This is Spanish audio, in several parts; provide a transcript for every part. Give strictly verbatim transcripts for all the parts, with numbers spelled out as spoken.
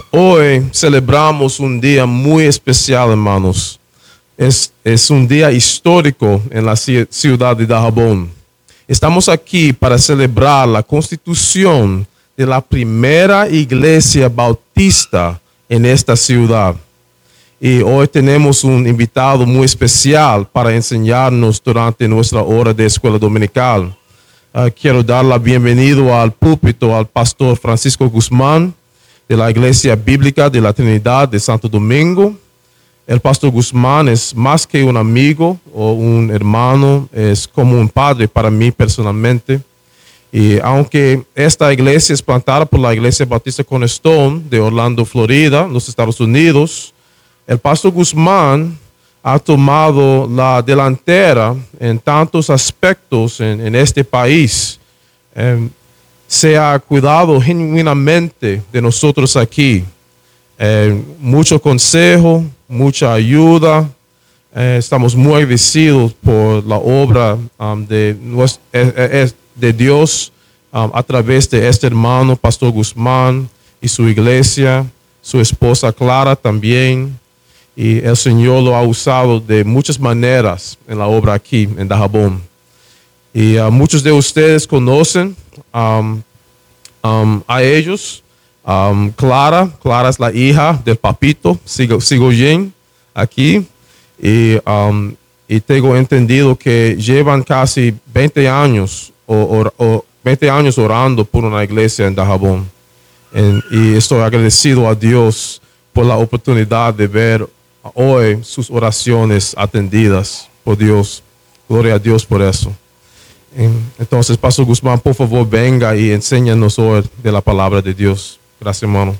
Hoy celebramos un día muy especial, hermanos. Es, es un día histórico en la ciudad de Dajabón. Estamos aquí para celebrar la constitución de la primera iglesia bautista en esta ciudad. Y hoy tenemos un invitado muy especial para enseñarnos durante nuestra hora de escuela dominical. Uh, quiero dar la bienvenida al púlpito al pastor Francisco Guzmán, de la Iglesia Bíblica de la Trinidad de Santo Domingo. El pastor Guzmán es más que un amigo o un hermano, es como un padre para mí personalmente. Y aunque esta iglesia es plantada por la Iglesia Bautista Cornerstone de Orlando, Florida, los Estados Unidos, el pastor Guzmán ha tomado la delantera en tantos aspectos en, en este país. Eh, se ha cuidado genuinamente de nosotros aquí. Eh, mucho consejo, mucha ayuda. Eh, estamos muy agradecidos por la obra um, de, eh, de Dios um, a través de este hermano, Pastor Guzmán, y su iglesia, su esposa Clara también. Y el Señor lo ha usado de muchas maneras en la obra aquí en Dajabón. Y uh, muchos de ustedes conocen um, um, a ellos. Um, Clara, Clara es la hija del papito, sigo, sigo bien aquí. Y, um, y tengo entendido que llevan casi veinte años, o, o, o veinte años orando por una iglesia en Dajabón. En, y estoy agradecido a Dios por la oportunidad de ver hoy sus oraciones atendidas por Dios. Gloria a Dios por eso. Entonces, Pastor Guzmán, por favor, venga y enséñanos hoy de la palabra de Dios. Gracias, hermano.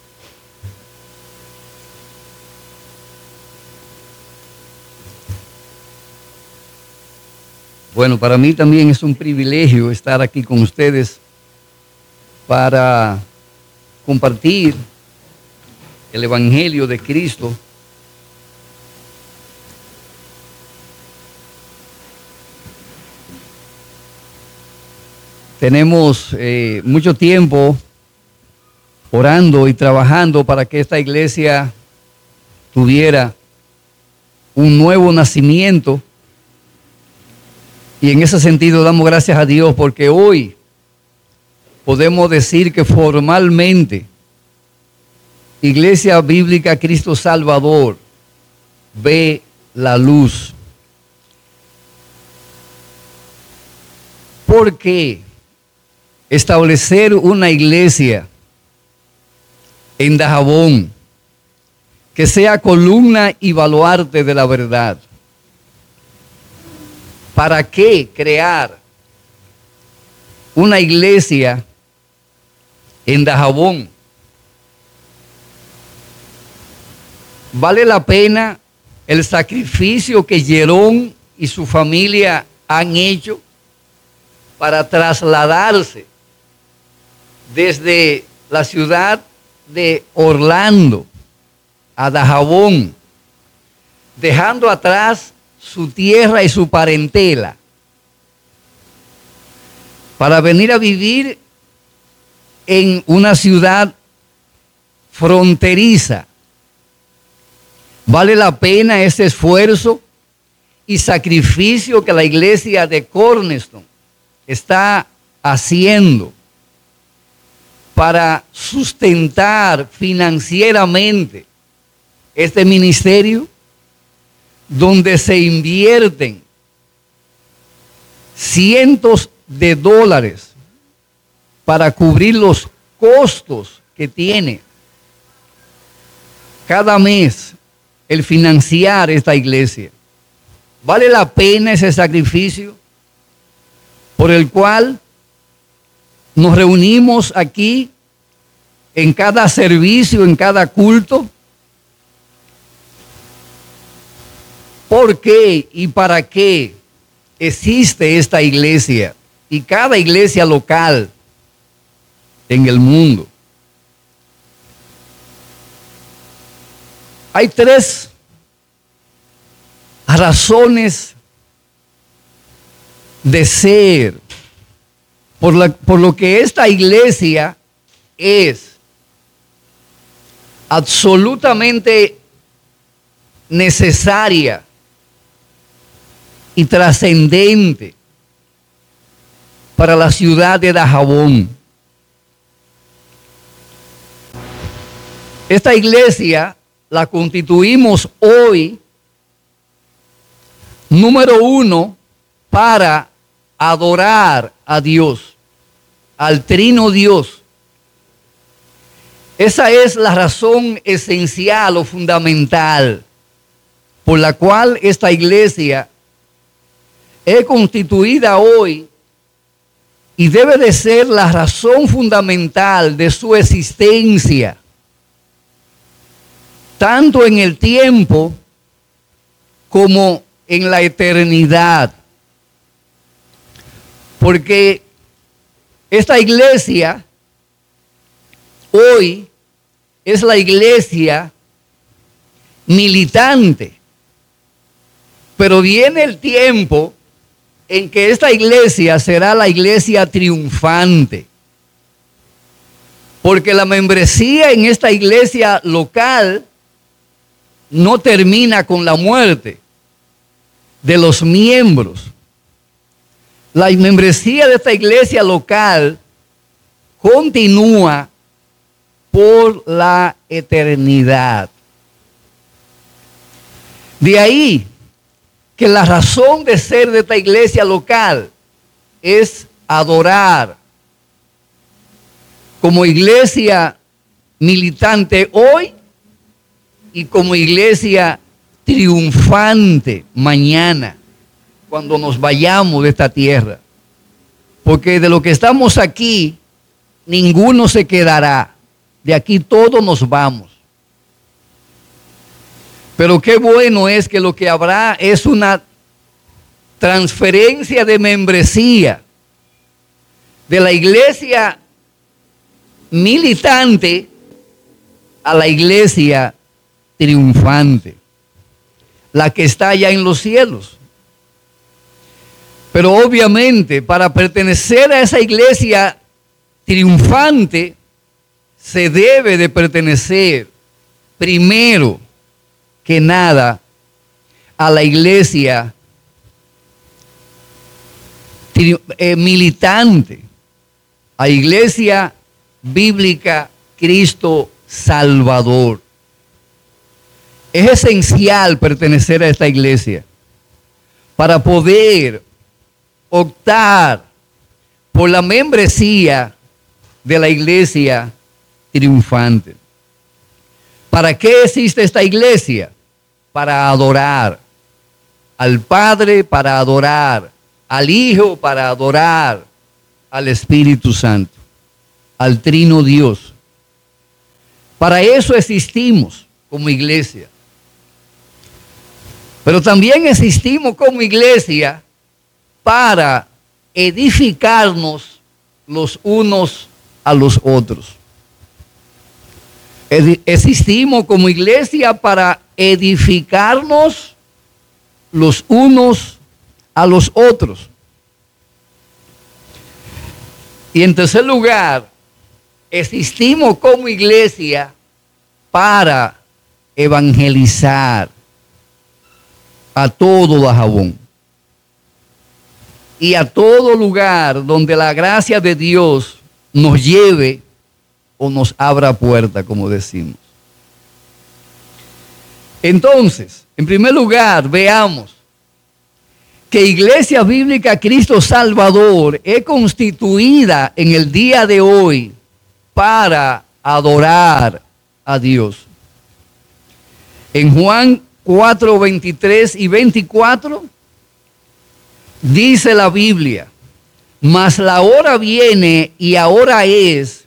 Bueno, para mí también es un privilegio estar aquí con ustedes para compartir el Evangelio de Cristo. Tenemos eh, mucho tiempo orando y trabajando para que esta iglesia tuviera un nuevo nacimiento. Y en ese sentido damos gracias a Dios porque hoy podemos decir que formalmente Iglesia Bíblica Cristo Salvador ve la luz. ¿Por qué establecer una iglesia en Dajabón que sea columna y baluarte de la verdad? ¿Para qué crear una iglesia en Dajabón? ¿Vale la pena el sacrificio que Jerón y su familia han hecho para trasladarse desde la ciudad de Orlando a Dajabón, dejando atrás su tierra y su parentela, para venir a vivir en una ciudad fronteriza? ¿Vale la pena ese esfuerzo y sacrificio que la iglesia de Cornerstone está haciendo para sustentar financieramente este ministerio, donde se invierten cientos de dólares para cubrir los costos que tiene cada mes el financiar esta iglesia? ¿Vale la pena ese sacrificio por el cual nos reunimos aquí en cada servicio, en cada culto? ¿Por qué y para qué existe esta iglesia y cada iglesia local en el mundo? Hay tres razones de ser por, la, por lo que esta iglesia es absolutamente necesaria y trascendente para la ciudad de Dajabón. Esta iglesia la constituimos hoy, número uno, para adorar a Dios, al Trino Dios. Esa es la razón esencial o fundamental por la cual esta iglesia es constituida hoy y debe de ser la razón fundamental de su existencia, tanto en el tiempo como en la eternidad. Porque esta iglesia hoy es la iglesia militante, pero viene el tiempo en que esta iglesia será la iglesia triunfante, porque la membresía en esta iglesia local no termina con la muerte de los miembros. La membresía de esta iglesia local continúa por la eternidad. De ahí que la razón de ser de esta iglesia local es adorar como iglesia militante hoy y como iglesia triunfante mañana, cuando nos vayamos de esta tierra. Porque de lo que estamos aquí, ninguno se quedará. De aquí todos nos vamos. Pero qué bueno es que lo que habrá es una transferencia de membresía de la iglesia militante a la iglesia triunfante, la que está allá en los cielos. Pero obviamente para pertenecer a esa iglesia triunfante se debe de pertenecer primero que nada a la iglesia eh, militante, a Iglesia Bíblica Cristo Salvador. Es esencial pertenecer a esta iglesia para poder optar por la membresía de la iglesia triunfante. ¿Para qué existe esta iglesia? Para adorar al Padre, para adorar al Hijo, para adorar al Espíritu Santo, al Trino Dios. Para eso existimos como iglesia. Pero también existimos como iglesia para edificarnos los unos a los otros. Existimos como iglesia para edificarnos los unos a los otros. Y en tercer lugar, existimos como iglesia para evangelizar a todo Dajabón y a todo lugar donde la gracia de Dios nos lleve o nos abra puerta, como decimos. Entonces, en primer lugar, veamos que Iglesia Bíblica Cristo Salvador es constituida en el día de hoy para adorar a Dios. En Juan cuatro, veintitrés y veinticuatro dice la Biblia: mas la hora viene y ahora es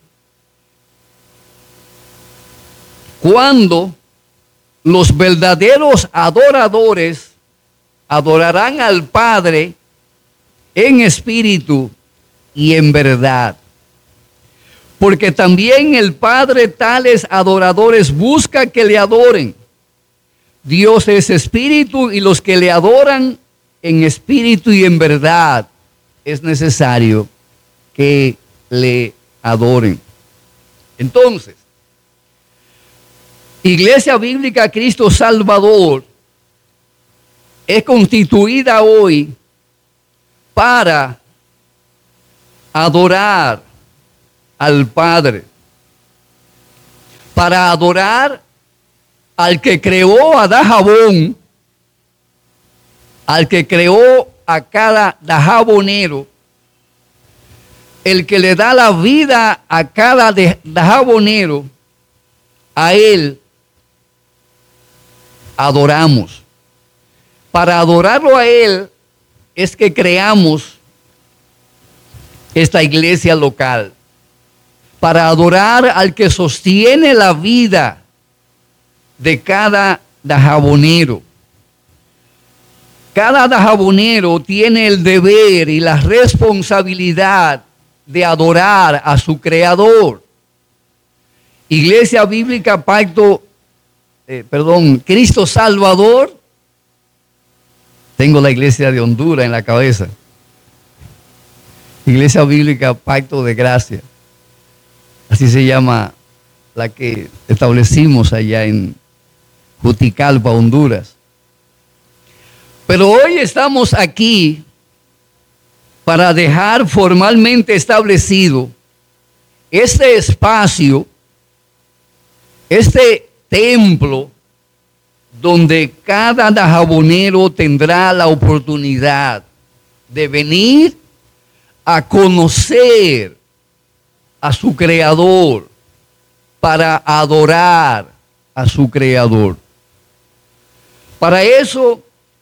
cuando los verdaderos adoradores adorarán al Padre en espíritu y en verdad. Porque también el Padre tales adoradores busca que le adoren. Dios es espíritu y los que le adoran en espíritu y en verdad es necesario que le adoren. Entonces, Iglesia Bíblica Cristo Salvador es constituida hoy para adorar al Padre, para adorar al que creó a Dajabón, al que creó a cada dajabonero, el que le da la vida a cada dajabonero, a él adoramos. Para adorarlo a él es que creamos esta iglesia local. Para adorar al que sostiene la vida de cada dajabonero. Cada dajabonero tiene el deber y la responsabilidad de adorar a su creador. Iglesia Bíblica Pacto, eh, perdón, Cristo Salvador. Tengo la iglesia de Honduras en la cabeza. Iglesia Bíblica Pacto de Gracia. Así se llama la que establecimos allá en Juticalpa, Honduras. Pero hoy estamos aquí para dejar formalmente establecido este espacio, este templo, donde cada dajabonero tendrá la oportunidad de venir a conocer a su creador, para adorar a su creador. Para eso,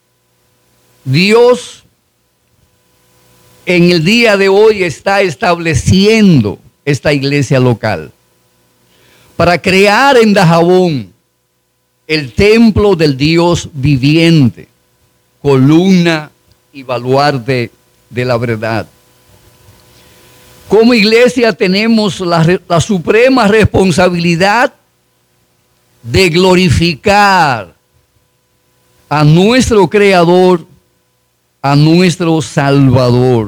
Dios en el día de hoy está estableciendo esta iglesia local para crear en Dajabón el templo del Dios viviente, columna y baluarte de la verdad. Como iglesia tenemos la, la suprema responsabilidad de glorificar a nuestro Creador, a nuestro Salvador.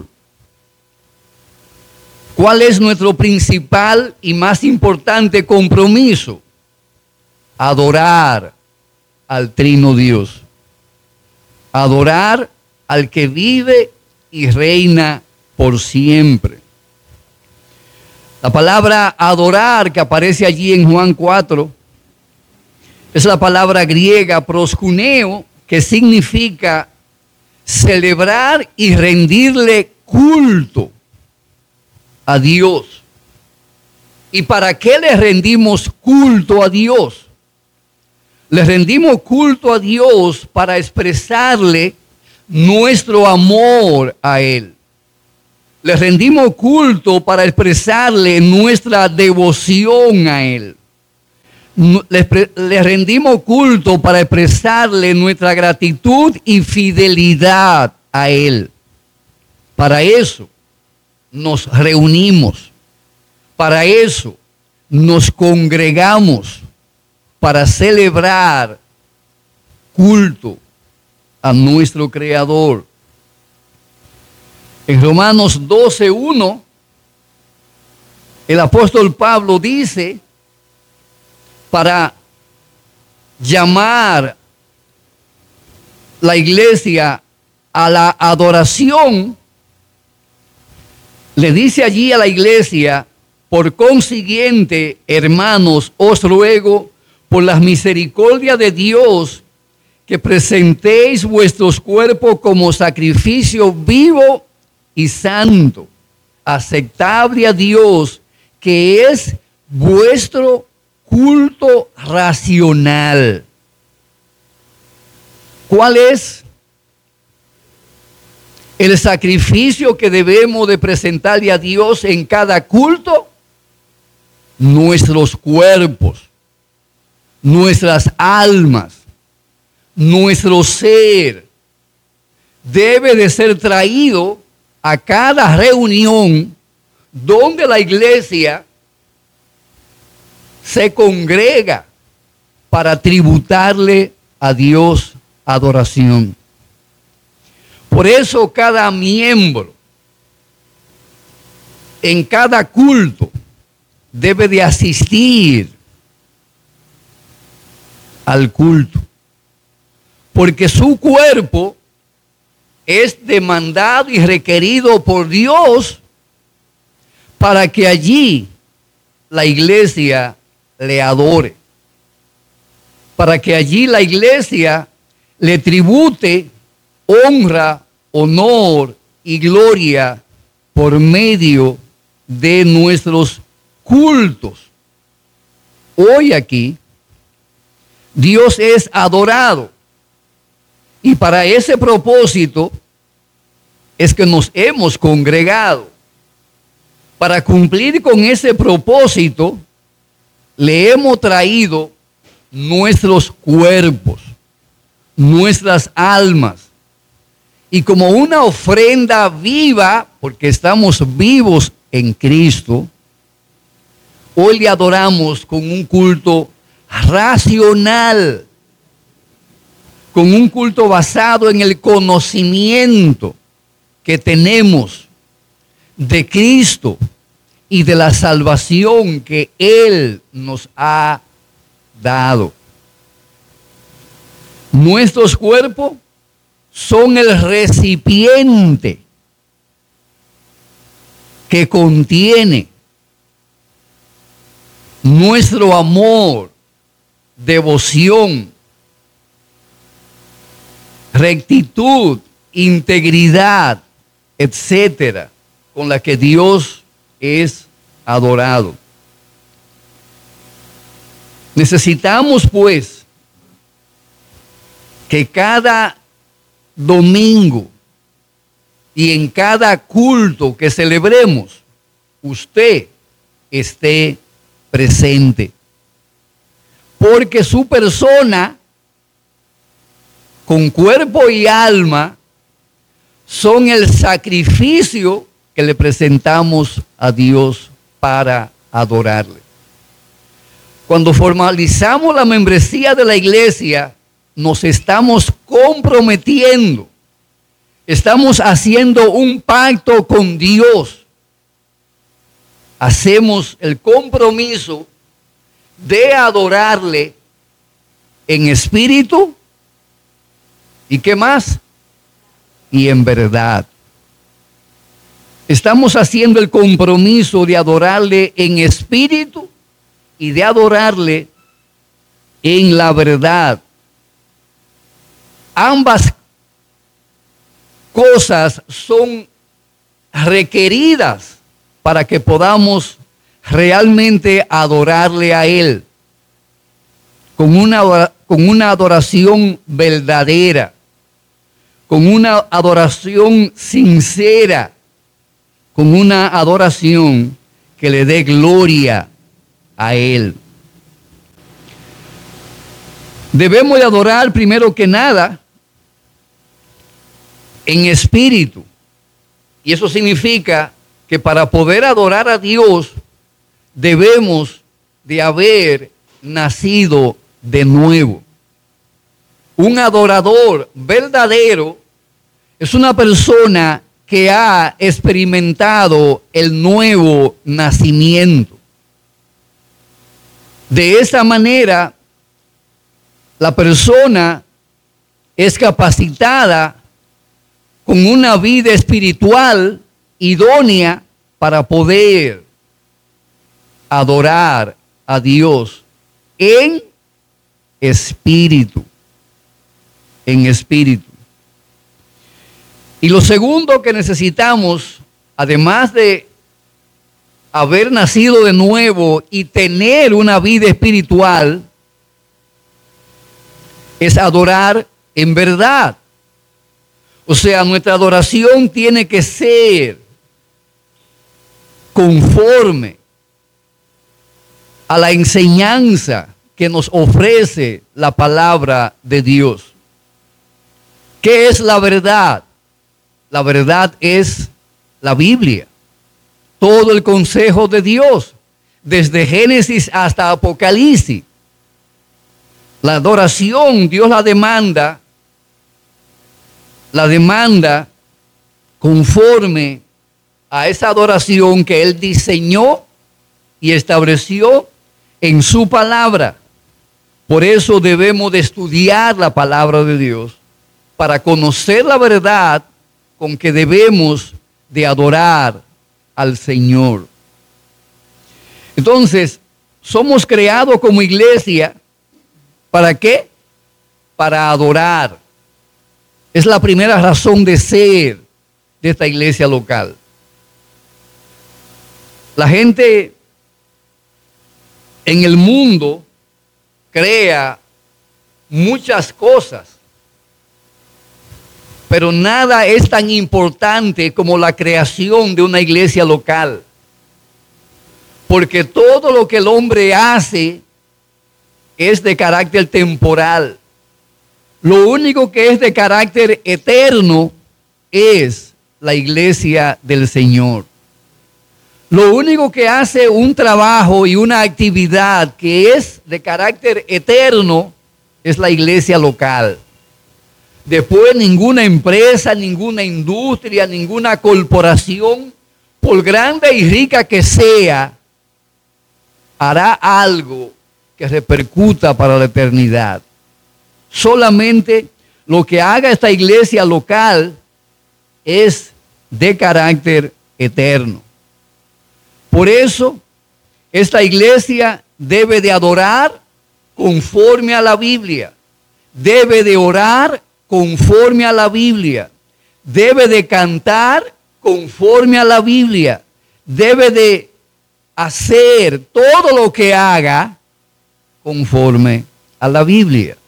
¿Cuál es nuestro principal y más importante compromiso? Adorar al Trino Dios. Adorar al que vive y reina por siempre. La palabra adorar que aparece allí en Juan cuatro es la palabra griega proskuneo, que significa celebrar y rendirle culto a Dios. ¿Y para qué le rendimos culto a Dios? Le rendimos culto a Dios para expresarle nuestro amor a Él. Le rendimos culto para expresarle nuestra devoción a Él. Le, le rendimos culto para expresarle nuestra gratitud y fidelidad a Él. Para eso nos reunimos. Para eso nos congregamos. Para celebrar culto a nuestro Creador. En Romanos doce uno, el apóstol Pablo dice, para llamar la iglesia a la adoración, le dice allí a la iglesia, por consiguiente, hermanos, os ruego por las misericordias de Dios, que presentéis vuestros cuerpos como sacrificio vivo y santo, aceptable a Dios, que es vuestro culto racional. ¿Cuál es el sacrificio que debemos de presentarle a Dios en cada culto? Nuestros cuerpos, nuestras almas, nuestro ser debe de ser traído a cada reunión donde la iglesia se congrega para tributarle a Dios adoración. Por eso cada miembro en cada culto debe de asistir al culto. Porque su cuerpo es demandado y requerido por Dios para que allí la iglesia le adore. Para que allí la iglesia le tribute honra, honor y gloria por medio de nuestros cultos. Hoy aquí, Dios es adorado. Y para ese propósito es que nos hemos congregado. Para cumplir con ese propósito, le hemos traído nuestros cuerpos, nuestras almas. Y como una ofrenda viva, porque estamos vivos en Cristo, hoy le adoramos con un culto racional, con un culto basado en el conocimiento que tenemos de Cristo y de la salvación que Él nos ha dado. Nuestros cuerpos son el recipiente que contiene nuestro amor, devoción, rectitud, integridad, etcétera, con la que Dios es adorado. Necesitamos, pues, que cada domingo y en cada culto que celebremos, usted esté presente. Porque su persona, con cuerpo y alma, son el sacrificio que le presentamos a Dios para adorarle. Cuando formalizamos la membresía de la iglesia, nos estamos comprometiendo, estamos haciendo un pacto con Dios. Hacemos el compromiso de adorarle en espíritu y ¿qué más? Y en verdad. Estamos haciendo el compromiso de adorarle en espíritu y de adorarle en la verdad. Ambas cosas son requeridas para que podamos realmente adorarle a Él con una, con una adoración verdadera, con una adoración sincera, con una adoración que le dé gloria a Él. Debemos de adorar primero que nada en espíritu. Y eso significa que para poder adorar a Dios debemos de haber nacido de nuevo. Un adorador verdadero es una persona que ha experimentado el nuevo nacimiento. De esa manera, la persona es capacitada con una vida espiritual idónea para poder adorar a Dios en espíritu, en espíritu. Y lo segundo que necesitamos, además de haber nacido de nuevo y tener una vida espiritual, es adorar en verdad. O sea, nuestra adoración tiene que ser conforme a la enseñanza que nos ofrece la palabra de Dios. ¿Qué es la verdad? La verdad es la Biblia. Todo el consejo de Dios, desde Génesis hasta Apocalipsis. La adoración, Dios la demanda, la demanda conforme a esa adoración que Él diseñó y estableció en su palabra. Por eso debemos de estudiar la palabra de Dios para conocer la verdad con que debemos de adorar al Señor. Entonces, somos creados como iglesia, ¿para qué? Para adorar. Es la primera razón de ser de esta iglesia local. La gente en el mundo crea muchas cosas, pero nada es tan importante como la creación de una iglesia local. Porque todo lo que el hombre hace es de carácter temporal. Lo único que es de carácter eterno es la iglesia del Señor. Lo único que hace un trabajo y una actividad que es de carácter eterno es la iglesia local. Después ninguna empresa, ninguna industria, ninguna corporación, por grande y rica que sea, hará algo que repercuta para la eternidad. Solamente lo que haga esta iglesia local es de carácter eterno. Por eso, esta iglesia debe de adorar conforme a la Biblia, debe de orar conforme a la Biblia, debe de cantar conforme a la Biblia, debe de hacer todo lo que haga conforme a la Biblia.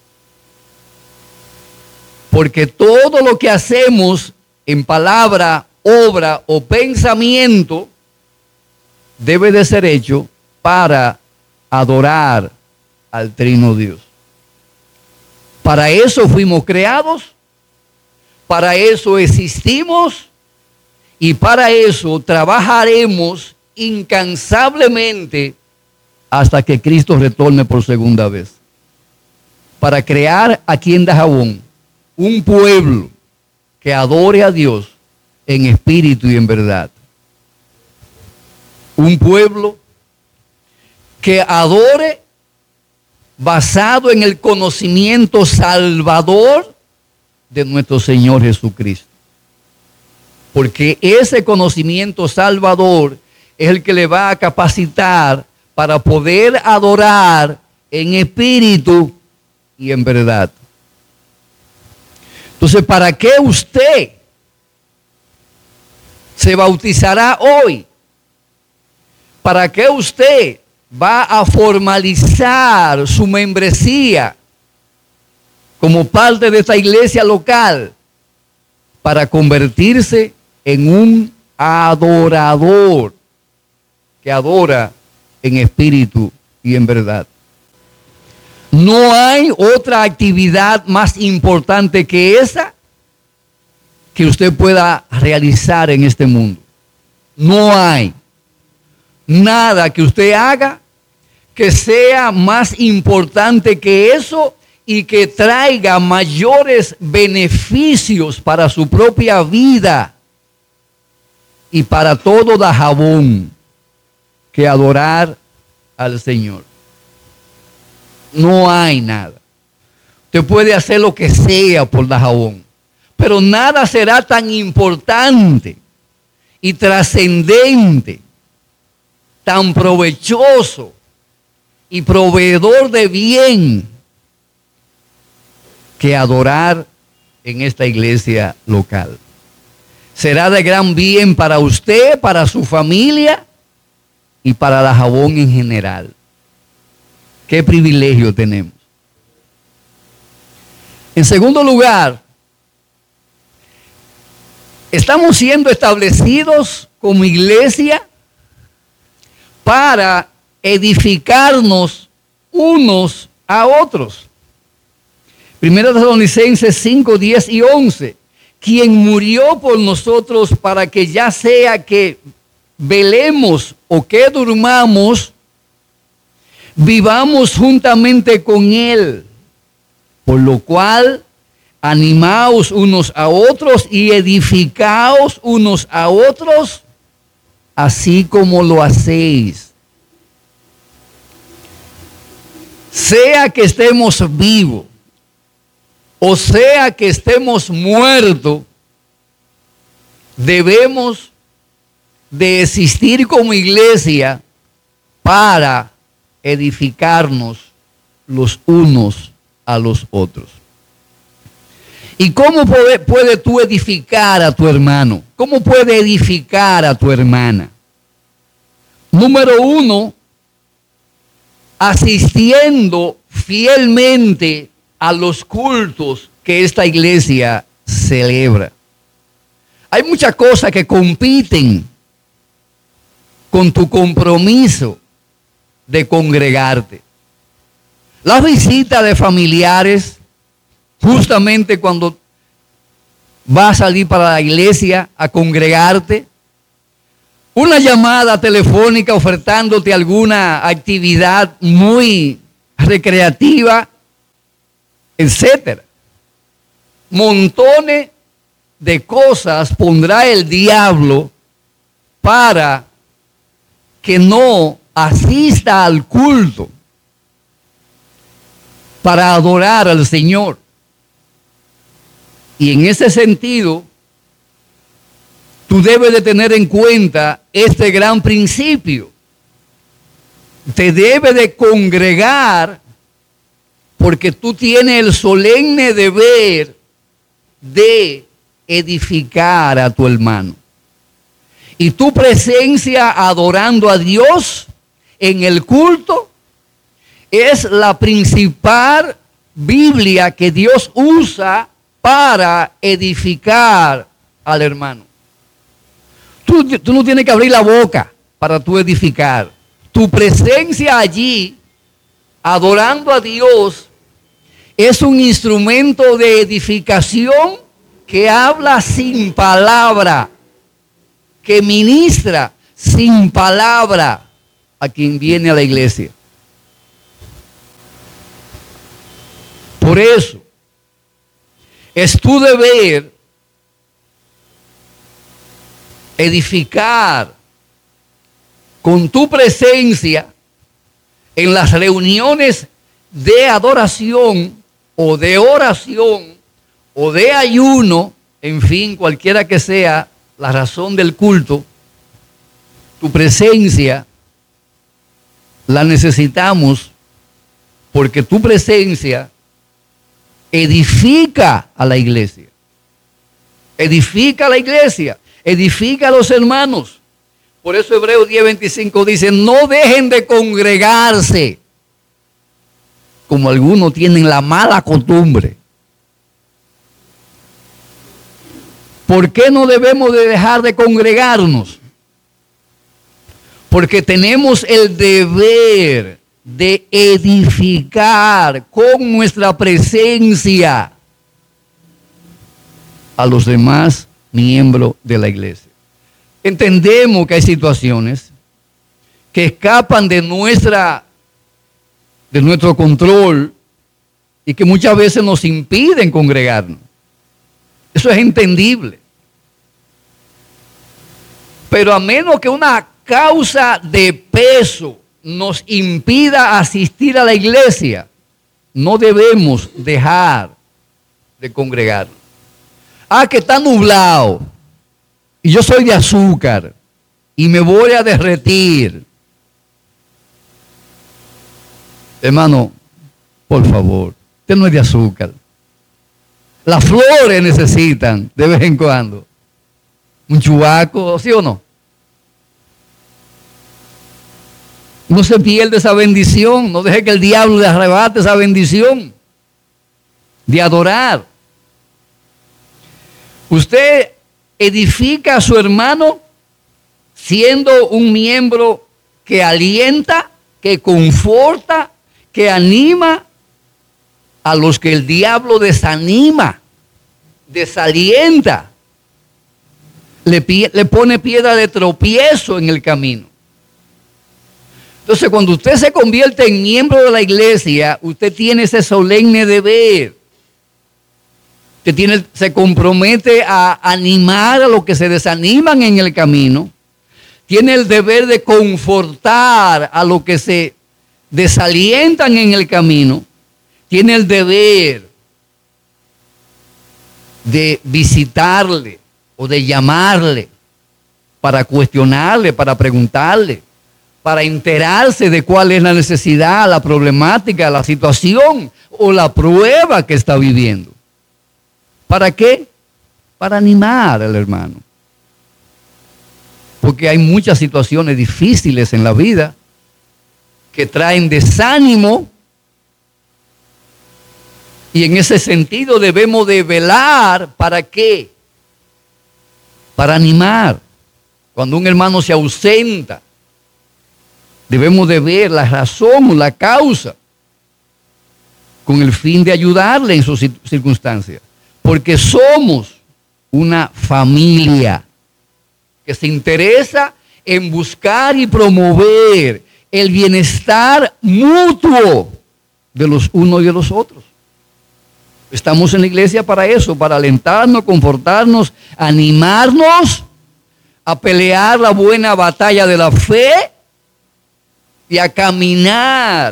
Porque todo lo que hacemos en palabra, obra o pensamiento debe de ser hecho para adorar al Trino Dios. Para eso fuimos creados, para eso existimos y para eso trabajaremos incansablemente hasta que Cristo retorne por segunda vez. Para crear aquí en Dajabón un pueblo que adore a Dios en espíritu y en verdad. Un pueblo que adore basado en el conocimiento salvador de nuestro Señor Jesucristo. Porque ese conocimiento salvador es el que le va a capacitar para poder adorar en espíritu y en verdad. Entonces, ¿para qué usted se bautizará hoy? ¿Para qué usted va a formalizar su membresía como parte de esta iglesia local? Para convertirse en un adorador que adora en espíritu y en verdad. No hay otra actividad más importante que esa que usted pueda realizar en este mundo. No hay nada que usted haga que sea más importante que eso y que traiga mayores beneficios para su propia vida y para todo Dajabón que adorar al Señor. No hay nada. Usted puede hacer lo que sea por Dajabón, pero nada será tan importante y trascendente, tan provechoso y proveedor de bien que adorar en esta iglesia local. Será de gran bien para usted, para su familia y para Dajabón en general. Qué privilegio tenemos. En segundo lugar, estamos siendo establecidos como iglesia para edificarnos unos a otros. Primera Tesalonicenses cinco, diez y once. Quien murió por nosotros para que ya sea que velemos o que durmamos, vivamos juntamente con Él. Por lo cual, animaos unos a otros y edificaos unos a otros, así como lo hacéis. sea que estemos vivos, o sea que estemos muertos, debemos de existir como iglesia para edificarnos los unos a los otros. ¿Y cómo puede, puede tú edificar a tu hermano? ¿Cómo puede edificar a tu hermana? Número uno, asistiendo fielmente a los cultos que esta iglesia celebra. Hay muchas cosas que compiten con tu compromiso de congregarte. Las visitas de familiares, justamente cuando vas a salir para la iglesia a congregarte, una llamada telefónica ofertándote alguna actividad muy recreativa, etcétera. Montones de cosas pondrá el diablo para que no asista al culto para adorar al Señor. Y en ese sentido, tú debes de tener en cuenta este gran principio. Te debes de congregar porque tú tienes el solemne deber de edificar a tu hermano. Y tu presencia adorando a Dios en el culto es la principal Biblia que Dios usa para edificar al hermano. Tú, tú no tienes que abrir la boca para tú edificar. Tu presencia allí, adorando a Dios, es un instrumento de edificación que habla sin palabra, que ministra sin palabra a quien viene a la iglesia. Por eso, es tu deber edificar con tu presencia en las reuniones de adoración o de oración o de ayuno, en fin, cualquiera que sea la razón del culto. Tu presencia la necesitamos porque tu presencia edifica a la iglesia. Edifica a la iglesia. Edifica a los hermanos. Por eso Hebreos diez veinticinco dice, no dejen de congregarse, como algunos tienen la mala costumbre. ¿Por qué no debemos de dejar de congregarnos? Porque tenemos el deber de edificar con nuestra presencia a los demás miembros de la iglesia. Entendemos que hay situaciones que escapan de nuestra de nuestro control y que muchas veces nos impiden congregarnos. Eso es entendible. Pero a menos que una causa de peso nos impida asistir a la iglesia, no debemos dejar de congregarnos. Ah, que está nublado y yo soy de azúcar y me voy a derretir. Hermano, por favor, usted no es de azúcar. Las flores necesitan de vez en cuando un chubaco, ¿sí o no? No se pierde esa bendición, no deje que el diablo le arrebate esa bendición de adorar. Usted edifica a su hermano siendo un miembro que alienta, que conforta, que anima a los que el diablo desanima, desalienta, le, le pone piedra de tropiezo en el camino. Entonces, cuando usted se convierte en miembro de la iglesia, usted tiene ese solemne deber. Usted tiene, se compromete a animar a los que se desaniman en el camino. Tiene el deber de confortar a los que se desalientan en el camino, tiene el deber de visitarle o de llamarle para cuestionarle, para preguntarle, para enterarse de cuál es la necesidad, la problemática, la situación o la prueba que está viviendo. ¿Para qué? Para animar al hermano. Porque hay muchas situaciones difíciles en la vida que traen desánimo, y en ese sentido debemos de velar. ¿Para qué? Para animar. Cuando un hermano se ausenta, debemos de ver la razón o la causa con el fin de ayudarle en sus circunstancias. Porque somos una familia que se interesa en buscar y promover el bienestar mutuo de los unos y de los otros. Estamos en la iglesia para eso, para alentarnos, confortarnos, animarnos a pelear la buena batalla de la fe y a caminar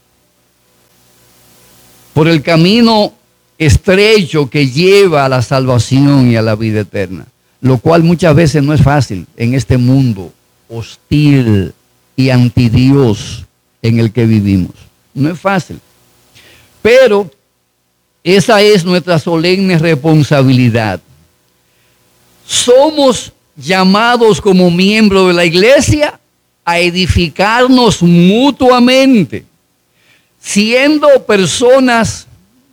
por el camino estrecho que lleva a la salvación y a la vida eterna, lo cual muchas veces no es fácil en este mundo hostil y anti Dios en el que vivimos. No es fácil, pero esa es nuestra solemne responsabilidad. Somos llamados como miembros de la iglesia a edificarnos mutuamente, siendo personas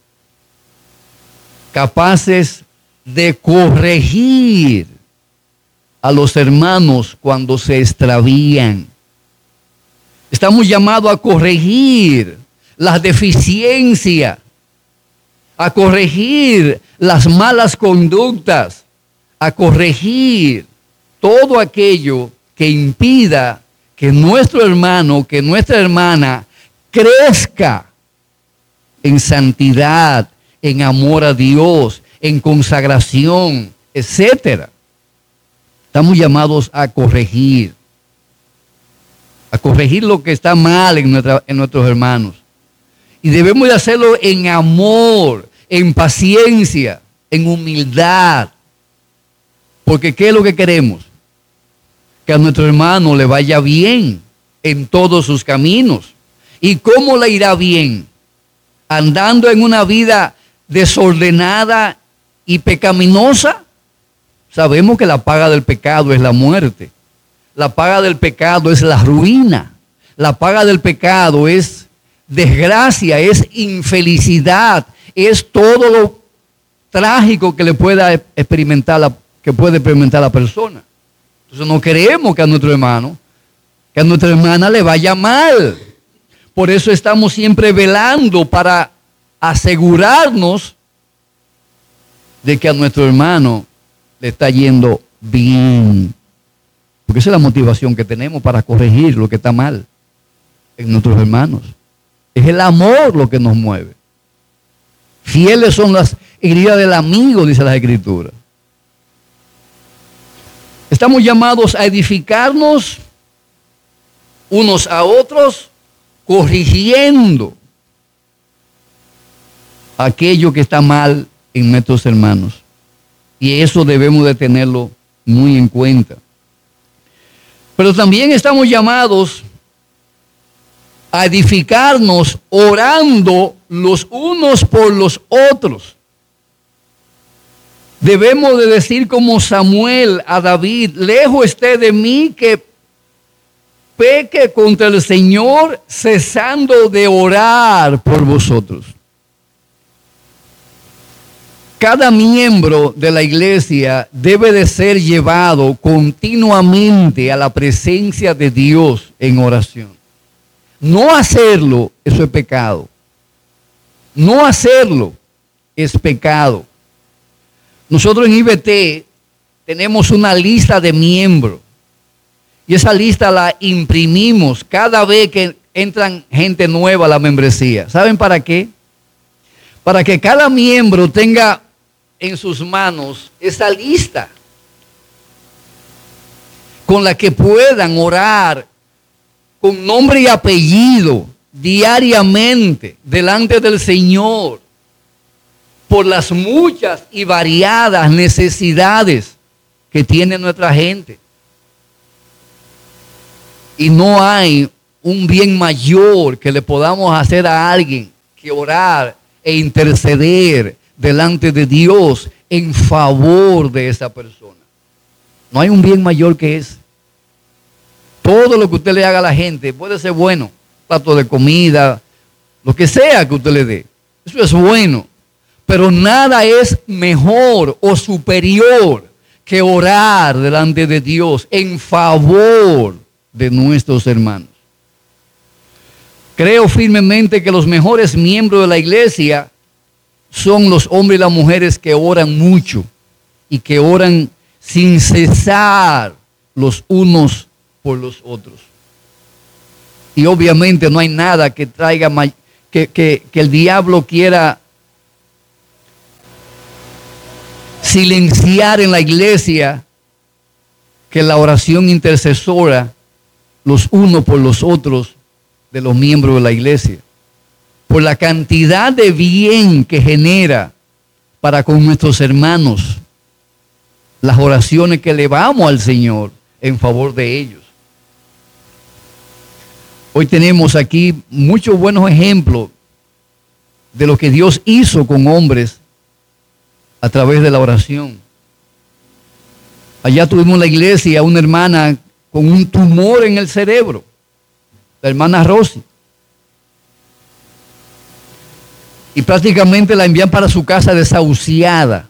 capaces de corregir a los hermanos cuando se extravían. Estamos llamados a corregir las deficiencias, a corregir las malas conductas, a corregir todo aquello que impida que nuestro hermano, que nuestra hermana crezca en santidad, en amor a Dios, en consagración, etcétera. Estamos llamados a corregir, a corregir lo que está mal en, nuestra, en nuestros hermanos. Y debemos de hacerlo en amor, en paciencia, en humildad. Porque ¿qué es lo que queremos? Que a nuestro hermano le vaya bien en todos sus caminos. ¿Y cómo le irá bien? Andando en una vida desordenada y pecaminosa. Sabemos que la paga del pecado es la muerte. La paga del pecado es la ruina. La paga del pecado es desgracia, es infelicidad, es todo lo trágico que le pueda experimentar la, que puede experimentar la persona. Entonces no queremos que a nuestro hermano, que a nuestra hermana le vaya mal. Por eso estamos siempre velando para asegurarnos de que a nuestro hermano le está yendo bien. Porque esa es la motivación que tenemos para corregir lo que está mal en nuestros hermanos. Es el amor lo que nos mueve. Fieles son las heridas del amigo, dice la Escritura. Estamos llamados a edificarnos unos a otros, corrigiendo aquello que está mal en nuestros hermanos. Y eso debemos de tenerlo muy en cuenta. Pero también estamos llamados a edificarnos orando los unos por los otros. Debemos de decir como Samuel a David: lejos esté de mí que peque contra el Señor, cesando de orar por vosotros. Cada miembro de la iglesia debe de ser llevado continuamente a la presencia de Dios en oración. No hacerlo, eso es pecado. No hacerlo es pecado. Nosotros en I B T tenemos una lista de miembros y esa lista la imprimimos cada vez que entran gente nueva a la membresía. ¿Saben para qué? Para que cada miembro tenga en sus manos esa lista con la que puedan orar con nombre y apellido diariamente delante del Señor por las muchas y variadas necesidades que tiene nuestra gente. Y no hay un bien mayor que le podamos hacer a alguien que orar e interceder delante de Dios en favor de esa persona. No hay un bien mayor que ese. Todo lo que usted le haga a la gente puede ser bueno, plato de comida, lo que sea que usted le dé. Eso es bueno, pero nada es mejor o superior que orar delante de Dios en favor de nuestros hermanos. Creo firmemente que los mejores miembros de la iglesia son los hombres y las mujeres que oran mucho y que oran sin cesar los unos por los otros. Y obviamente no hay nada que traiga que, que, que el diablo quiera silenciar en la iglesia que la oración intercesora los unos por los otros de los miembros de la iglesia, por la cantidad de bien que genera para con nuestros hermanos, las oraciones que elevamos al Señor en favor de ellos. Hoy tenemos aquí muchos buenos ejemplos de lo que Dios hizo con hombres a través de la oración. Allá tuvimos en la iglesia una hermana con un tumor en el cerebro, la hermana Rosy. Y prácticamente la envían para su casa desahuciada.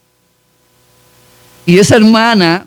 Y esa hermana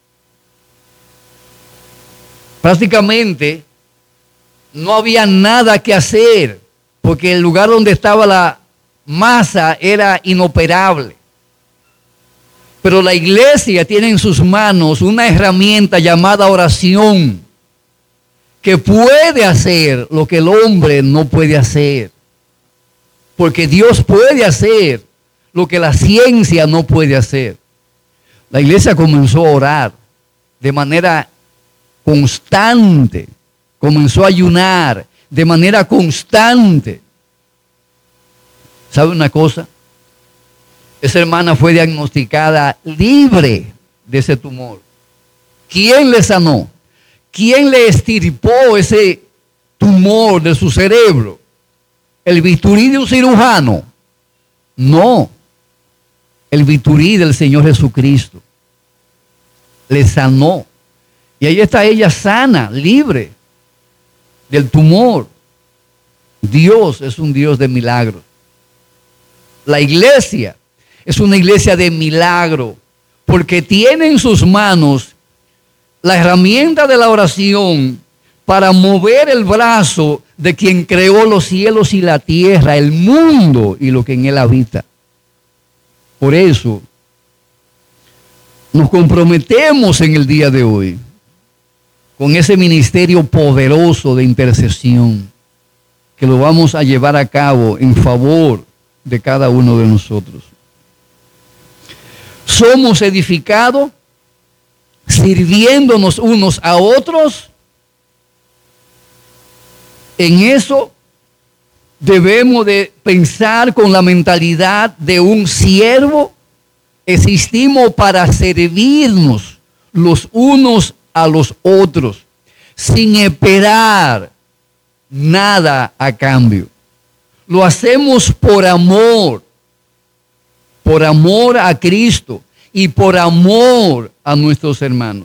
prácticamente no había nada que hacer, porque el lugar donde estaba la masa era inoperable. Pero la iglesia tiene en sus manos una herramienta llamada oración, que puede hacer lo que el hombre no puede hacer. Porque Dios puede hacer lo que la ciencia no puede hacer. La iglesia comenzó a orar de manera constante. Comenzó a ayunar de manera constante. ¿Sabe una cosa? Esa hermana fue diagnosticada libre de ese tumor. ¿Quién le sanó? ¿Quién le extirpó ese tumor de su cerebro? ¿El bisturí de un cirujano? No. El bisturí del Señor Jesucristo. Le sanó. Y ahí está ella sana, libre del tumor. Dios es un Dios de milagros. La iglesia es una iglesia de milagro, porque tiene en sus manos la herramienta de la oración para mover el brazo de quien creó los cielos y la tierra, el mundo y lo que en él habita. Por eso nos comprometemos en el día de hoy con ese ministerio poderoso de intercesión, que lo vamos a llevar a cabo en favor de cada uno de nosotros. Somos edificados sirviéndonos unos a otros. En eso debemos de pensar con la mentalidad de un siervo. Existimos para servirnos los unos a los otros, sin esperar nada a cambio. Lo hacemos por amor, por amor a Cristo y por amor a nuestros hermanos.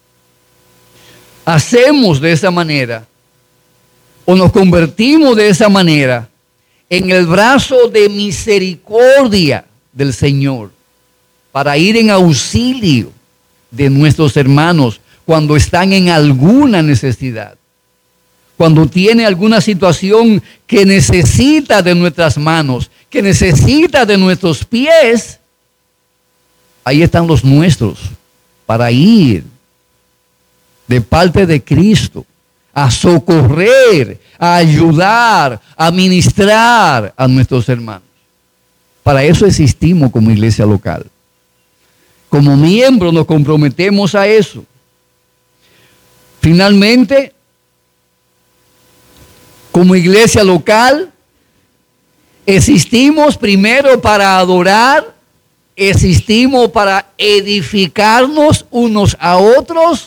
Hacemos de esa manera, o nos convertimos de esa manera, en el brazo de misericordia del Señor, para ir en auxilio de nuestros hermanos cuando están en alguna necesidad, cuando tiene alguna situación que necesita de nuestras manos, que necesita de nuestros pies. Ahí están los nuestros para ir de parte de Cristo a socorrer, a ayudar, a ministrar a nuestros hermanos. Para eso existimos como iglesia local. Como miembros nos comprometemos a eso. Finalmente, como iglesia local, existimos primero para adorar, existimos para edificarnos unos a otros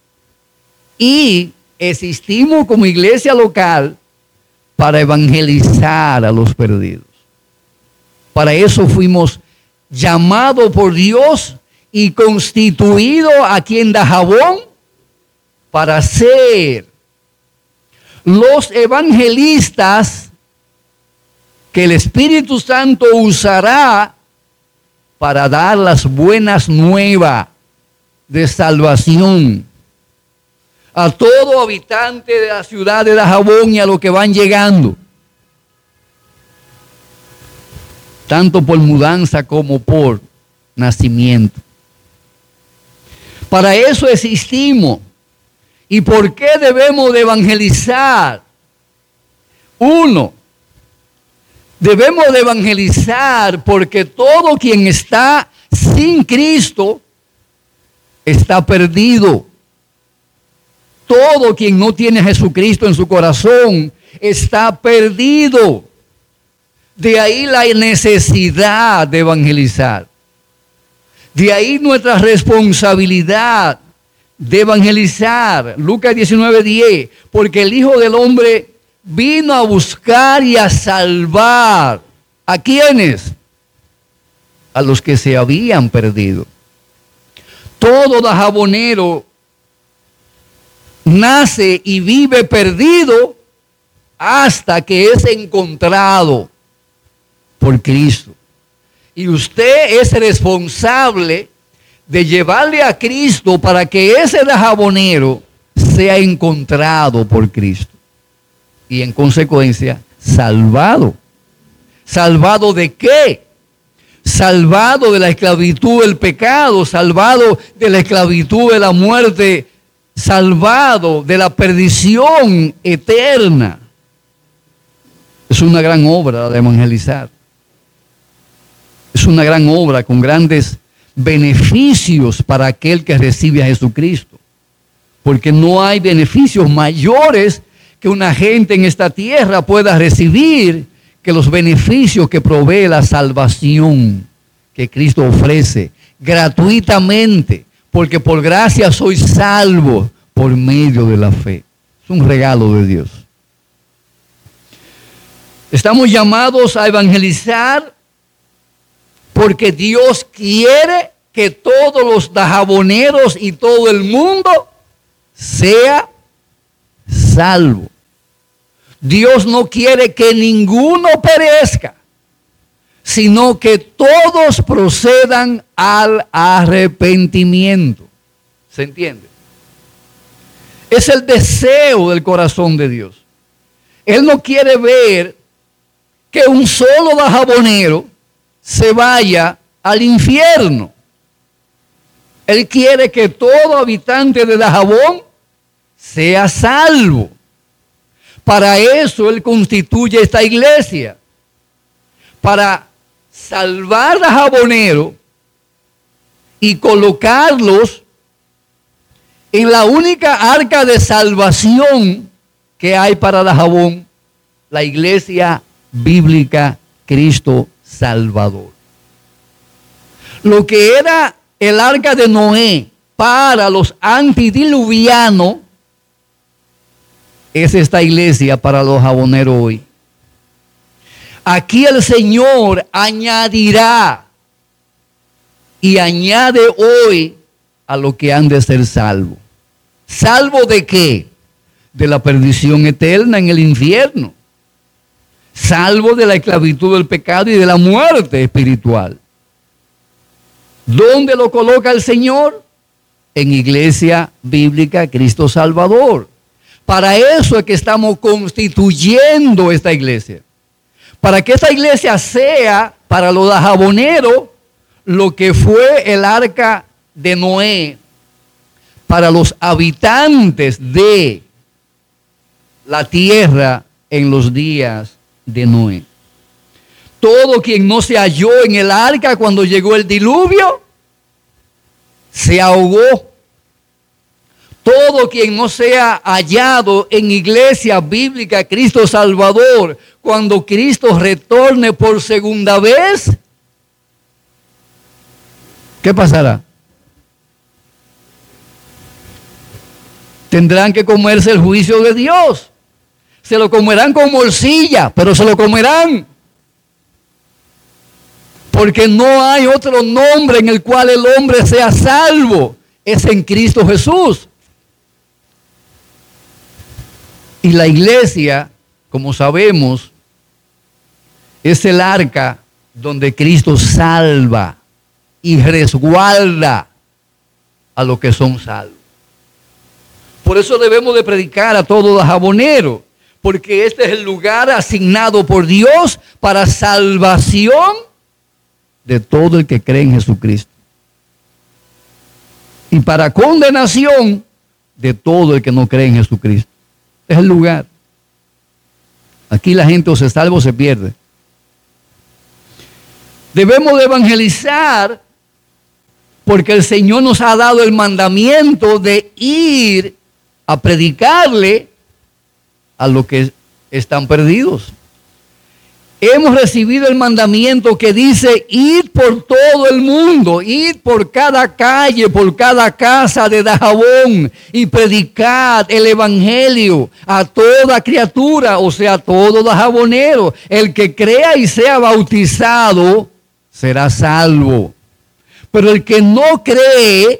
y existimos como iglesia local para evangelizar a los perdidos. Para eso fuimos llamados por Dios y constituidos aquí en Dajabón para ser los evangelistas que el Espíritu Santo usará para dar las buenas nuevas de salvación a todo habitante de la ciudad de Dajabón y a los que van llegando, tanto por mudanza como por nacimiento. Para eso existimos. ¿Y por qué debemos de evangelizar? Uno, debemos de evangelizar porque todo quien está sin Cristo está perdido. Todo quien no tiene a Jesucristo en su corazón está perdido. De ahí la necesidad de evangelizar. De ahí nuestra responsabilidad de evangelizar. Lucas diecinueve diez, porque el Hijo del Hombre vino a buscar y a salvar. ¿A quiénes? A los que se habían perdido. Todo dajabonero nace y vive perdido hasta que es encontrado por Cristo. Y usted es responsable de llevarle a Cristo para que ese dajabonero sea encontrado por Cristo. Y en consecuencia, salvado. ¿Salvado de qué? Salvado de la esclavitud del pecado, salvado de la esclavitud de la muerte, salvado de la perdición eterna. Es una gran obra de evangelizar. Es una gran obra con grandes beneficios para aquel que recibe a Jesucristo. Porque no hay beneficios mayores que una gente en esta tierra pueda recibir que los beneficios que provee la salvación que Cristo ofrece gratuitamente. Porque por gracia soy salvo por medio de la fe. Es un regalo de Dios. Estamos llamados a evangelizar porque Dios quiere que todos los dajaboneros y todo el mundo sea salvo. Dios no quiere que ninguno perezca, sino que todos procedan al arrepentimiento. ¿Se entiende? Es el deseo del corazón de Dios. Él no quiere ver que un solo dajabonero se vaya al infierno. Él quiere que todo habitante de Dajabón sea salvo. Para eso Él constituye esta iglesia. Para salvar dajaboneros y colocarlos en la única arca de salvación que hay para Dajabón, la iglesia bíblica Cristo Salvador. Lo que era el arca de Noé para los antidiluvianos es esta iglesia para los dajaboneros hoy. Aquí el Señor añadirá y añade hoy a lo que han de ser salvos. ¿Salvo de qué? De la perdición eterna en el infierno. Salvo de la esclavitud del pecado y de la muerte espiritual. ¿Dónde lo coloca el Señor? En Iglesia Bíblica Cristo Salvador. Para eso es que estamos constituyendo esta iglesia. Para que esta iglesia sea para los dajaboneros lo que fue el arca de Noé para los habitantes de la tierra en los días de Noé. Todo quien no se halló en el arca cuando llegó el diluvio, se ahogó. Todo quien no sea hallado en iglesia bíblica Cristo Salvador, cuando Cristo retorne por segunda vez, ¿qué pasará? Tendrán que comerse el juicio de Dios. Se lo comerán con morcilla, pero se lo comerán. Porque no hay otro nombre en el cual el hombre sea salvo. Es en Cristo Jesús. Y la iglesia, como sabemos, es el arca donde Cristo salva y resguarda a los que son salvos. Por eso debemos de predicar a todo jabonero, porque este es el lugar asignado por Dios para salvación de todo el que cree en Jesucristo. Y para condenación de todo el que no cree en Jesucristo. Es el lugar. Aquí la gente o se salva o se pierde. Debemos de evangelizar porque el Señor nos ha dado el mandamiento de ir a predicarle a los que están perdidos. Hemos recibido el mandamiento que dice, id por todo el mundo, id por cada calle, por cada casa de Dajabón y predicad el evangelio a toda criatura, o sea, a todo dajabonero. El que crea y sea bautizado será salvo. Pero el que no cree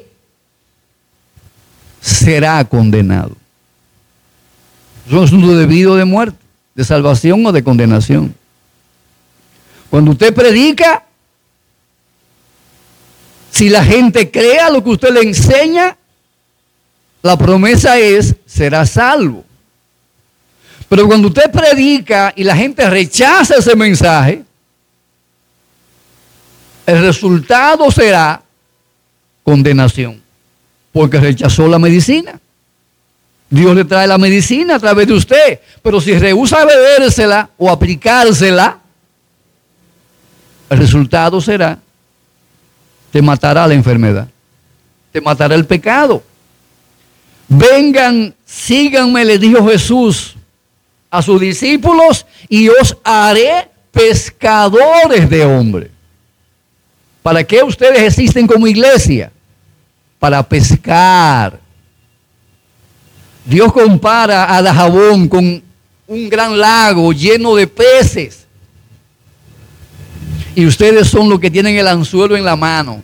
será condenado. Es un asunto debido de muerte, de salvación o de condenación. Cuando usted predica, si la gente crea lo que usted le enseña, la promesa es, será salvo. Pero cuando usted predica y la gente rechaza ese mensaje, el resultado será condenación, porque rechazó la medicina. Dios le trae la medicina a través de usted, pero si rehúsa bebérsela o aplicársela, el resultado será, te matará la enfermedad, te matará el pecado. Vengan, síganme, le dijo Jesús a sus discípulos, y os haré pescadores de hombres. ¿Para qué ustedes existen como iglesia? Para pescar. Dios compara a Dajabón con un gran lago lleno de peces. Y ustedes son los que tienen el anzuelo en la mano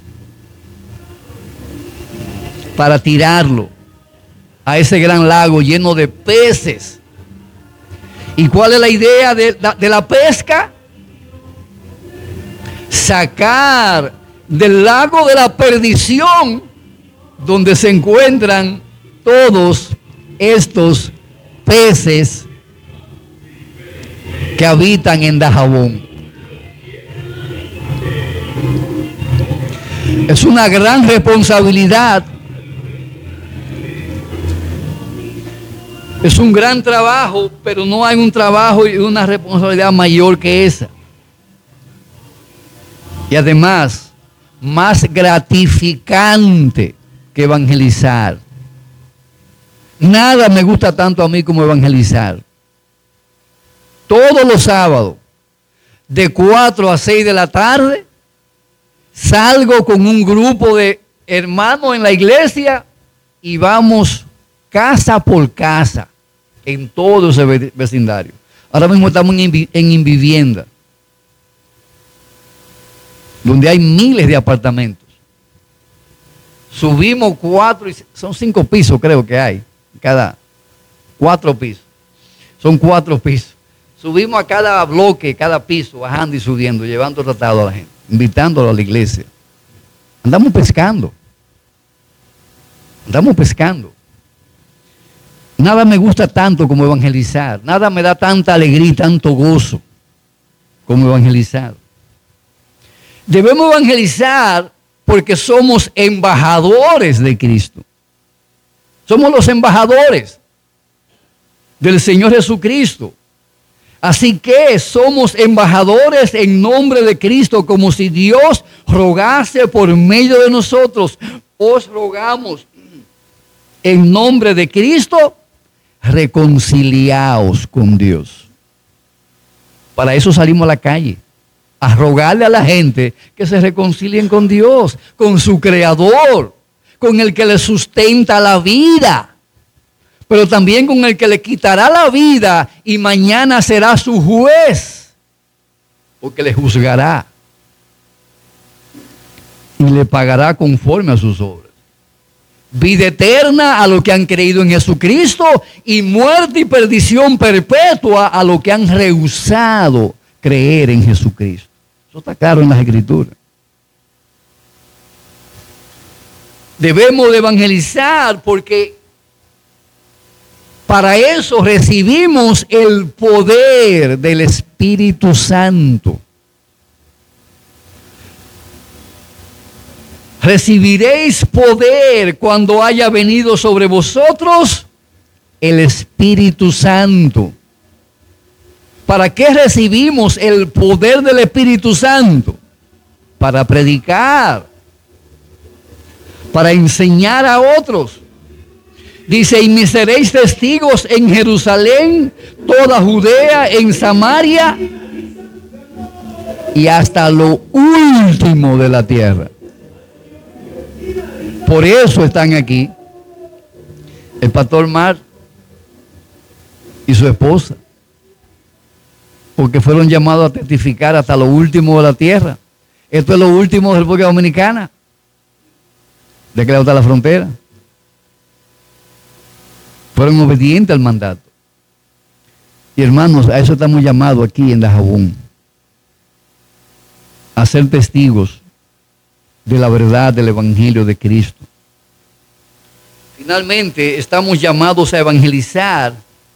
para tirarlo a ese gran lago lleno de peces. ¿Y cuál es la idea de, de la pesca? Sacar del lago de la perdición, donde se encuentran todos estos peces que habitan en Dajabón. Es una gran responsabilidad. Es un gran trabajo, pero no hay un trabajo y una responsabilidad mayor que esa. Y además, más gratificante que evangelizar. Nada me gusta tanto a mí como evangelizar. Todos los sábados, de cuatro a seis de la tarde, salgo con un grupo de hermanos en la iglesia y vamos casa por casa en todo ese vecindario. Ahora mismo estamos en, en Invivienda, donde hay miles de apartamentos. Subimos cuatro, son cinco pisos creo que hay, cada cuatro pisos. Son cuatro pisos. Subimos a cada bloque, cada piso, bajando y subiendo, llevando tratado a la gente, invitándolo a la iglesia. Andamos pescando. Andamos pescando. Nada me gusta tanto como evangelizar. Nada me da tanta alegría y tanto gozo como evangelizar. Debemos evangelizar porque somos embajadores de Cristo. Somos los embajadores del Señor Jesucristo. Así que somos embajadores en nombre de Cristo, como si Dios rogase por medio de nosotros. Os rogamos, en nombre de Cristo, reconciliaos con Dios. Para eso salimos a la calle, a rogarle a la gente que se reconcilien con Dios, con su Creador, con el que le sustenta la vida, pero también con el que le quitará la vida y mañana será su juez, porque le juzgará y le pagará conforme a sus obras. Vida eterna a los que han creído en Jesucristo y muerte y perdición perpetua a los que han rehusado creer en Jesucristo. Eso está claro en las Escrituras. Debemos de evangelizar porque para eso recibimos el poder del Espíritu Santo. Recibiréis poder cuando haya venido sobre vosotros el Espíritu Santo. ¿Para qué recibimos el poder del Espíritu Santo? Para predicar, para enseñar a otros. Dice, y me seréis testigos en Jerusalén, toda Judea, en Samaria y hasta lo último de la tierra. Por eso están aquí el pastor Mar y su esposa, porque fueron llamados a testificar hasta lo último de la tierra. Esto es lo último de la República Dominicana, de que le gusta la frontera. Fueron obedientes al mandato. Y hermanos, a eso estamos llamados aquí en Dajabón, a ser testigos de la verdad del Evangelio de Cristo. Finalmente, estamos llamados a evangelizar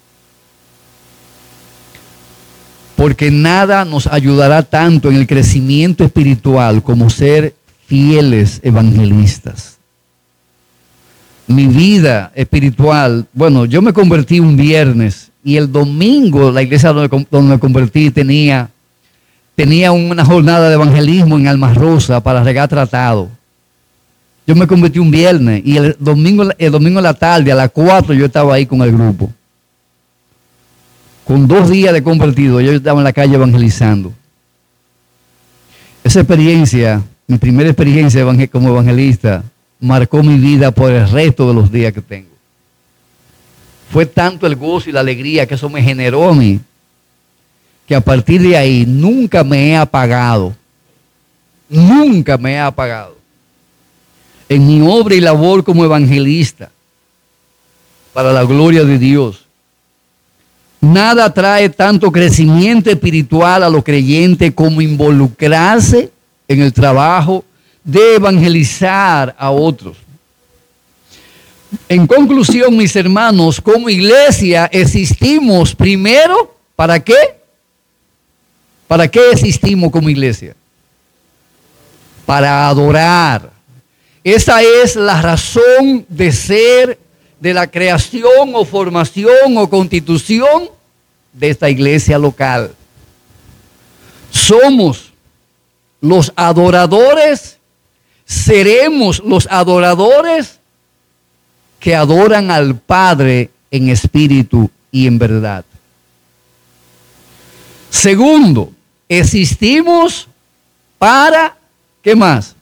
porque nada nos ayudará tanto en el crecimiento espiritual como ser fieles evangelistas. Mi vida espiritual, bueno, yo me convertí un viernes y el domingo la iglesia donde, donde me convertí tenía Tenía una jornada de evangelismo en Almas Rosa para regar tratado. Yo me convertí un viernes y el domingo, el domingo en la tarde a las cuatro yo estaba ahí con el grupo. Con dos días de convertido, yo estaba en la calle evangelizando. Esa experiencia, mi primera experiencia como evangelista, marcó mi vida por el resto de los días que tengo. Fue tanto el gozo y la alegría que eso me generó a mí, que a partir de ahí nunca me he apagado, nunca me he apagado en mi obra y labor como evangelista para la gloria de Dios. Nada trae tanto crecimiento espiritual a los creyentes como involucrarse en el trabajo de evangelizar a otros. En conclusión, mis hermanos, como iglesia existimos primero, ¿para qué? ¿Para qué existimos como iglesia? Para adorar. Esa es la razón de ser de la creación o formación o constitución de esta iglesia local. Somos los adoradores, seremos los adoradores que adoran al Padre en espíritu y en verdad. Segundo, existimos para, ¿qué más?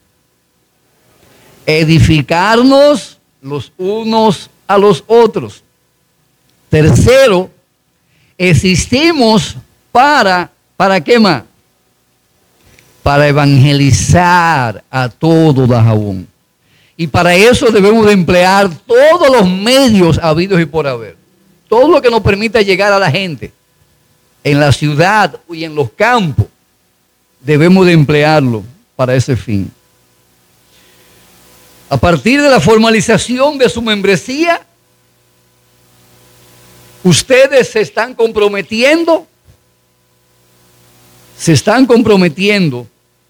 Edificarnos los unos a los otros. Tercero, existimos para, ¿para qué más? Para evangelizar a todo Dajabón. Y para eso debemos de emplear todos los medios habidos y por haber. Todo lo que nos permita llegar a la gente. En la ciudad y en los campos, debemos de emplearlo para ese fin. A partir de la formalización de su membresía, ustedes se están comprometiendo, se están comprometiendo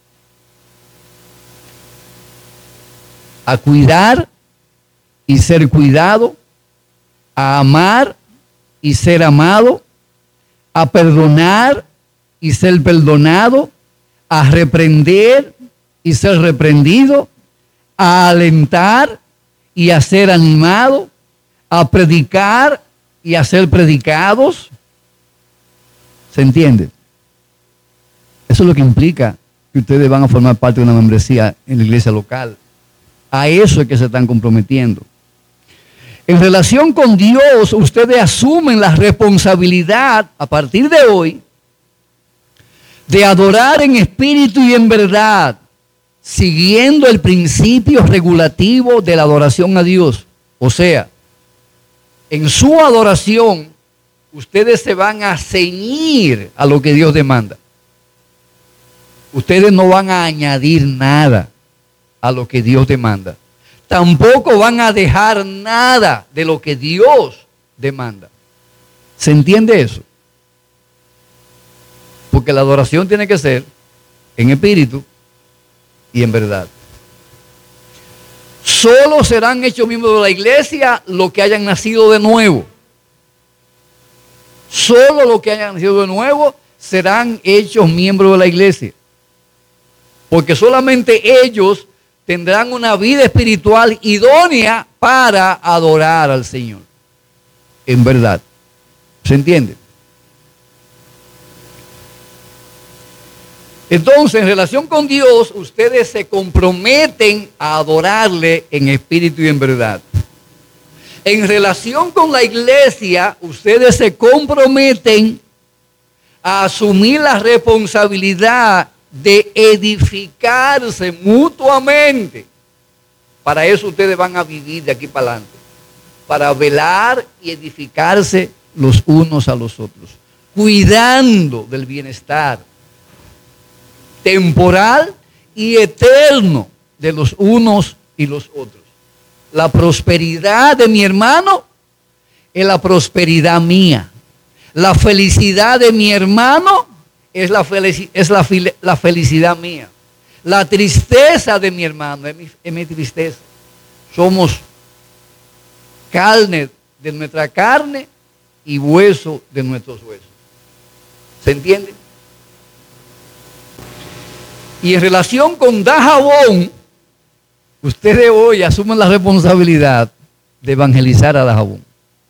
a cuidar y ser cuidado, a amar y ser amado, a perdonar y ser perdonado, a reprender y ser reprendido, a alentar y a ser animado, a predicar y a ser predicados. ¿Se entiende? Eso es lo que implica que ustedes van a formar parte de una membresía en la iglesia local. A eso es que se están comprometiendo. En relación con Dios, ustedes asumen la responsabilidad a partir de hoy de adorar en espíritu y en verdad, siguiendo el principio regulativo de la adoración a Dios. O sea, en su adoración, ustedes se van a ceñir a lo que Dios demanda. Ustedes no van a añadir nada a lo que Dios demanda. Tampoco van a dejar nada de lo que Dios demanda. ¿Se entiende eso? Porque la adoración tiene que ser en espíritu y en verdad. Solo serán hechos miembros de la iglesia los que hayan nacido de nuevo. Solo los que hayan nacido de nuevo serán hechos miembros de la iglesia. Porque solamente ellos tendrán una vida espiritual idónea para adorar al Señor. En verdad. ¿Se entiende? Entonces, en relación con Dios, ustedes se comprometen a adorarle en espíritu y en verdad. En relación con la iglesia, ustedes se comprometen a asumir la responsabilidad de edificarse mutuamente. Para eso ustedes van a vivir de aquí para adelante. Para velar y edificarse los unos a los otros. Cuidando del bienestar temporal y eterno de los unos y los otros. La prosperidad de mi hermano es la prosperidad mía. La felicidad de mi hermano es la, felici es la, la felicidad mía. La tristeza de mi hermano es mi, es mi tristeza. Somos carne de nuestra carne y hueso de nuestros huesos. ¿Se entiende? Y en relación con Dajabón, ustedes hoy asumen la responsabilidad de evangelizar a Dajabón.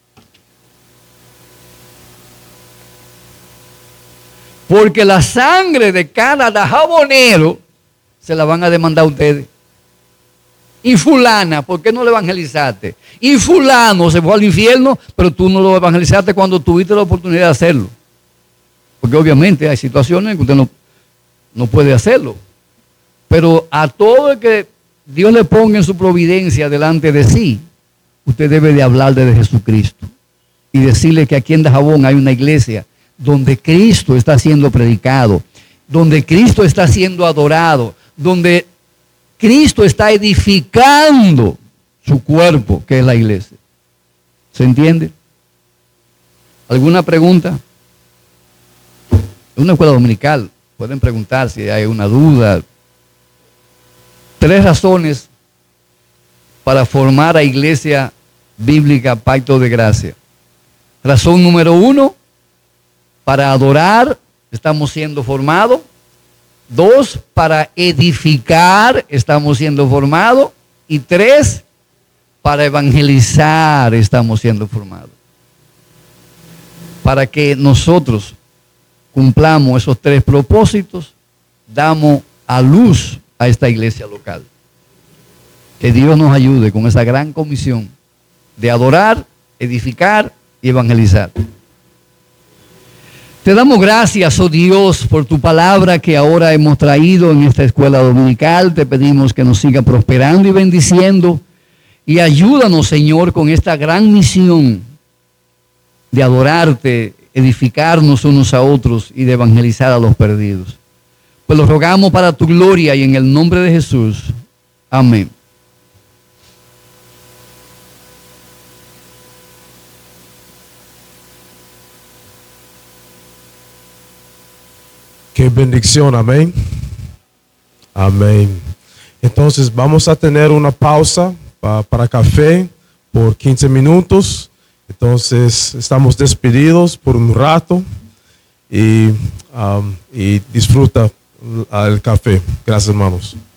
Porque la sangre de cada dajabonero se la van a demandar a ustedes. Y fulana, ¿por qué no lo evangelizaste? Y fulano se fue al infierno, pero tú no lo evangelizaste cuando tuviste la oportunidad de hacerlo. Porque obviamente hay situaciones en que usted no, no puede hacerlo. Pero a todo el que Dios le ponga en su providencia delante de sí, usted debe de hablarle de Jesucristo. Y decirle que aquí en Dajabón hay una iglesia donde Cristo está siendo predicado, donde Cristo está siendo adorado, donde Cristo está edificando su cuerpo, que es la iglesia. ¿Se entiende? ¿Alguna pregunta? Es una escuela dominical. Pueden preguntar si hay una duda. Tres razones para formar a Iglesia Bíblica Pacto de Gracia. Razón número uno, para adorar estamos siendo formados. Dos, para edificar estamos siendo formados. Y tres, para evangelizar estamos siendo formados. Para que nosotros cumplamos esos tres propósitos, damos a luz a esta iglesia local. Que Dios nos ayude con esa gran comisión de adorar, edificar y evangelizar. Te damos gracias, oh Dios, por tu palabra que ahora hemos traído en esta escuela dominical. Te pedimos que nos siga prosperando y bendiciendo. Y ayúdanos, Señor, con esta gran misión de adorarte, edificarnos unos a otros y de evangelizar a los perdidos. Pues lo rogamos para tu gloria y en el nombre de Jesús. Amén. Qué bendición, amén. Amén. Entonces vamos a tener una pausa pa, para café por quince minutos. Entonces estamos despedidos por un rato y, um, y disfruta el café. Gracias, hermanos.